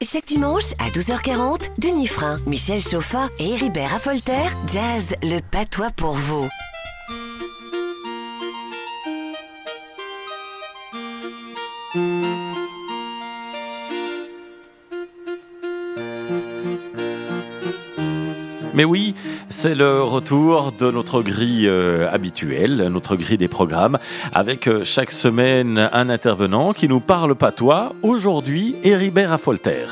Chaque dimanche à 12h40, Denis Frein, Michel Chauffat et Héribert Affolter, Jazz, le patois pour vous. Mais oui, c'est le retour de notre grille habituelle, notre grille des programmes, avec chaque semaine un intervenant qui nous parle patois. Aujourd'hui, Héribert Affolter.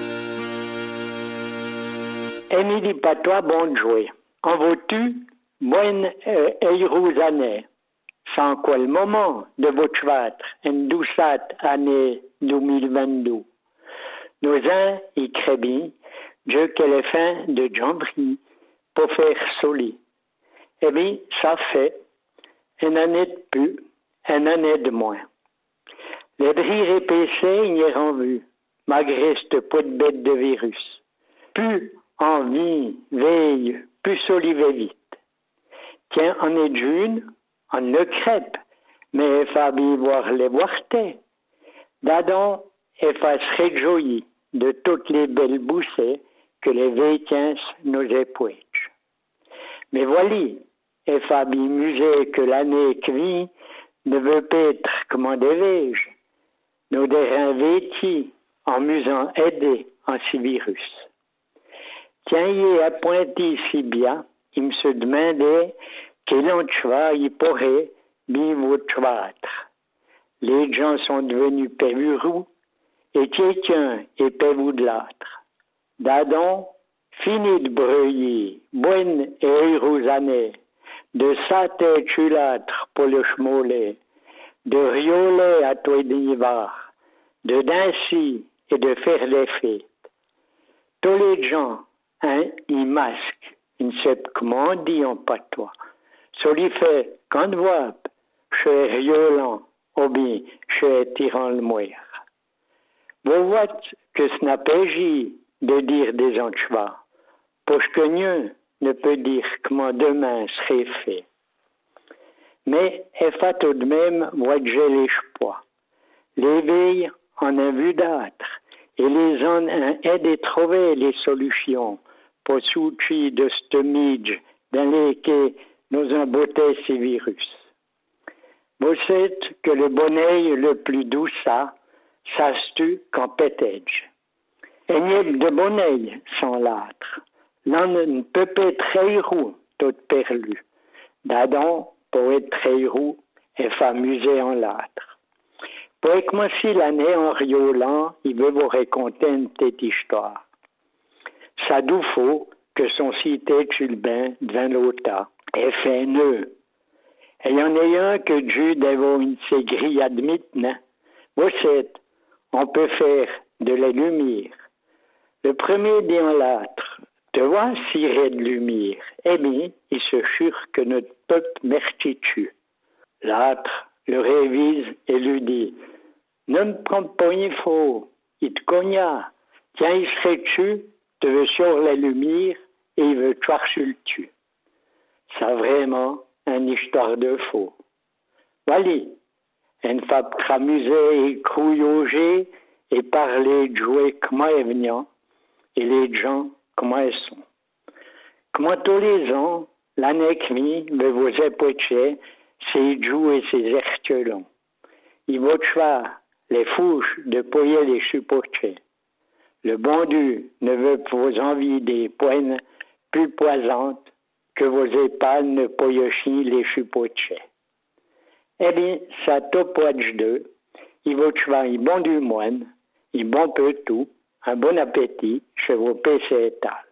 Émilie Patois, bon jouer. En veux-tu, bonne heureuse année. Sans quoi le moment de votre vatre, une doucette année 2022. Nos uns y crébient, Dieu qu'elle est fin de jambrie pour faire soli. Eh bien, ça fait une année de plus, une année de moins. Les dris épaissés n'y est vu, malgré cette peau de bête de virus. Plus envie, veille, plus solive vite. Tiens, on est d'une, on le crêpe, mais Fabi voir les boirtés. D'Adam, elle fasse réjouir de toutes les belles boussées que les vétiens nous épouèchent. Mais voilà, et Fabi musée que l'année qui vient ne veut pas être comment devais-je. Nous derrière vêtis en musant aider en ce virus. Tiens, il est appointé si bien, il me se demandait quel encheva il pourrait bien votre vatre. Les gens sont devenus pévurous et quelqu'un est pévou de l'autre. D'Adam, fini de breuiller, bonne et heureuse année, de sa tête chulâtre pour le chmolet, de rioler à toi d'hiver, de danser et de faire les fêtes. Tous les gens, ils masquent, ils ne savent comment on dit en patois. Ça lui fait, quand voit, je suis riolant, ou bien je suis tirant le moire. Vous voyez que ce n'a pas agi de dire des enchevas, parce que mieux ne peut dire comment demain serait fait. Mais elle fait tout de même voir que j'ai les choix. Les veilles en a vu d'autres, et les en a aidé à trouver les solutions pour soutenir de ce midge dans lesquels nous emboutait ces virus. Vous savez que le bonheur le plus doux ça se tue qu'en pétage. Et n'y a de bonheur sans l'âtre. L'on ne peut pas être héros tout perlu. D'Adam, pour être héros, et s'amuser en l'âtre. Pour commencer l'année en riolant, il veut vous raconter une petite histoire. Ça nous faut que son cité Tulbin devant l'automne et fait nœud. Et il y en a un que Dieu devant une de ses grilles admite, non? Vous savez, on peut faire de la lumière. Le premier dit en l'âtre, te vois cirer de lumière. Eh bien, il se jure que notre peuple mertitue. L'âtre le révise et lui dit, ne me prends pas une faux, il te cogna. Tiens, il serait tu, te veut sur la lumière et il veut tuer sur le tu. C'est vraiment une histoire de faux. Voilà, une femme s'amuser et crouillauger et parler de jouer comment elle vient et les gens comment elles sont. Comment tous les ans, l'année qui vient, vous épocher ses joues et ses hertelons. Il va tuer les fouches de poyer les chupochés. Le bon Dieu ne veut vous envier des poignes plus poisantes que vos épales ne poyochient les chupochés. Eh bien, ça topoche d'eux. Il va tuer un bon du moine, un bon peu tout, un bon appétit chez vos PC étals.